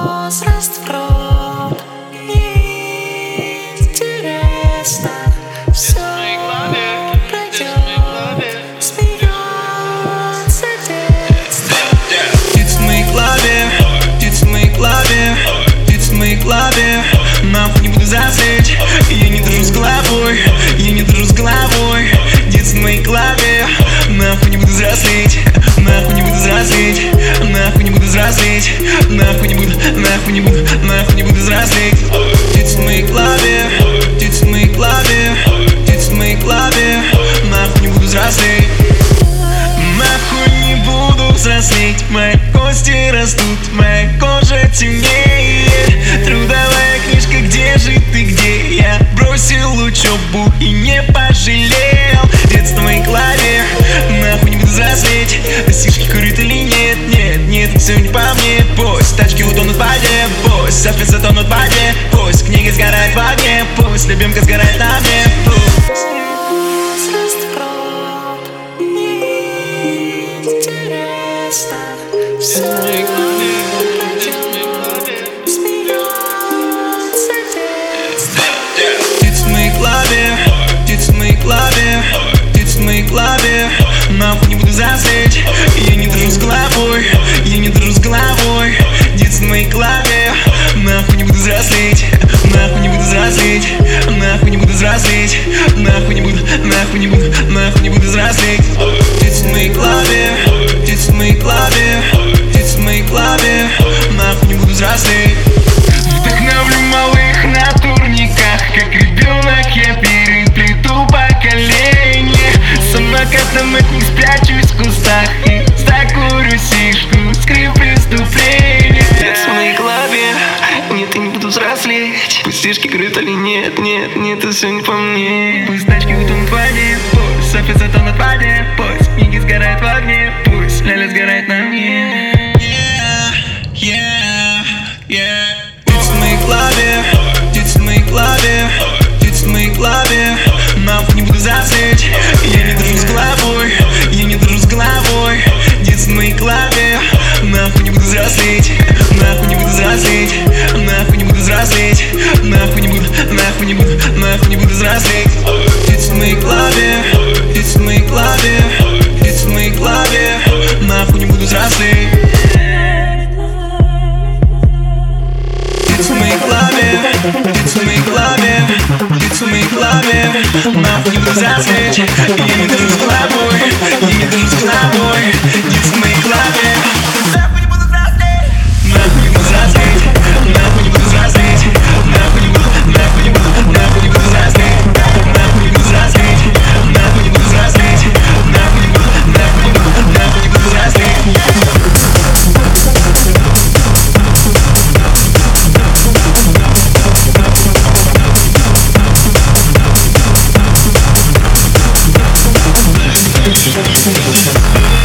возраст в рот. Неинтересно, все пройдет. Смеется детство. Птицы в моей клаве, птицы в моей клаве, птицы в моей клаве. Нахуй не буду засечь, я не дружу с головой, я не дружу с головой. Птицы в моей клаве, нахуй не буду взрослеть, нахуй не буду взрослеть, нахуй не буду взрослеть, нахуй не буду, нахуй не буду, нахуй не буду взрослеть. Птицы в моей клаве, птицы в моей клаве, птицы в моей клаве. Нахуй не буду взрослеть, нахуй не буду взрослеть. Мои кости растут, моя кожа темнеет. Трудовая книжка, где же ты, где я? Бросил учебу и не пожалел. Детство в моей клаве, нахуй не буду взрослеть. Сишки курит или нет, нет, нет, все не по мне. Пусть тачки утонут в воде, пусть софисы тонут в воде, пусть книги сгорают в огне, пусть любимка сгорает на мне, пусть. Возраст в рот. Неинтересно, все пройдет. Смеется детство. Птицы в моей клаве, птицы в моей клаве, птицы в моей клаве. Нахуй не буду засечь, я не дружу с головой, я не дружу с головой. Птицы в моей клаве, нахуй не буду взрослеть, нахуй не буду взрослеть, нахуй не буду взрослеть, нахуй не буду, нахуй не буду, нахуй не буду взрослеть. Птицы в моей клаве, птицы в моей клаве, птицы в моей клаве. Нахуй не буду взрослеть. Вдохновлю малых на турниках, как ребенок я переплету поколение. Самокатом от них спрячусь в кустах и закурю сишку, скрип преступления. Птицы в моей клаве, нет, я не буду взрослеть. Пусть сишки крыт или нет, нет, нет, это все не по мне. Пусть тачки утонут в воде, пусть софи затонут в воде, пусть книги сгорают в огне, пусть ляля сгорает на мне. Птицы в моей клаве, птицы в моей клаве, птицы в моей клаве. Нахуй не буду засечь, я не дружу с головой, я не дружу с головой. Птицы в моей клаве, нахуй не буду взрослеть, нахуй не буду взрослеть, нахуй не буду взрослеть, нахуй не буду, нахуй не буду, нахуй не буду взрослеть. Птицы в моей клаве, птицы в моей клаве, птицы в моей клаве. Нахуй не буду взрослеть. Птицы в моей клаве, птицы в моей клаве, птицы в моей клаве. Нахуй не буду взрослеть, я не дружу с головой, я не дружу с головой. Птицы в моей клаве, нахуй не буду взрослеть, нахуй не буду взрослеть, нахуй не буду взрослеть, нахуй не буду, нахуй не буду, нахуй не буду взрослеть, нахуй не буду взрослеть, нахуй не буду взрослеть, нахуй не буду, нахуй не буду, нахуй не буду взрослеть. We'll be right back.